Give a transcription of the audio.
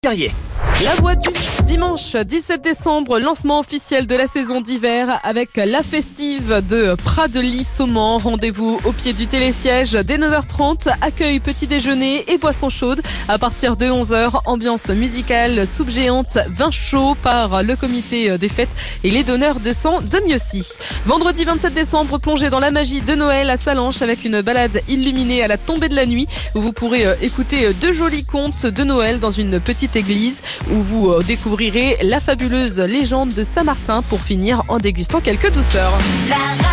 Carrier. La voix du dimanche 17 décembre, lancement officiel de la saison d'hiver avec la festive de Pras-de-Lys au Mans. Rendez-vous au pied du télésiège dès 9h30, accueil petit déjeuner et boissons chaudes à partir de 11h. Ambiance musicale, soupe géante, vin chaud par le comité des fêtes et les donneurs de sang de Mieuxy. Vendredi 27 décembre, plongez dans la magie de Noël à Salanches avec une balade illuminée à la tombée de la nuit où vous pourrez écouter 2 jolis contes de Noël dans une petite église où vous découvrirez la fabuleuse légende de Saint-Martin pour finir en dégustant quelques douceurs.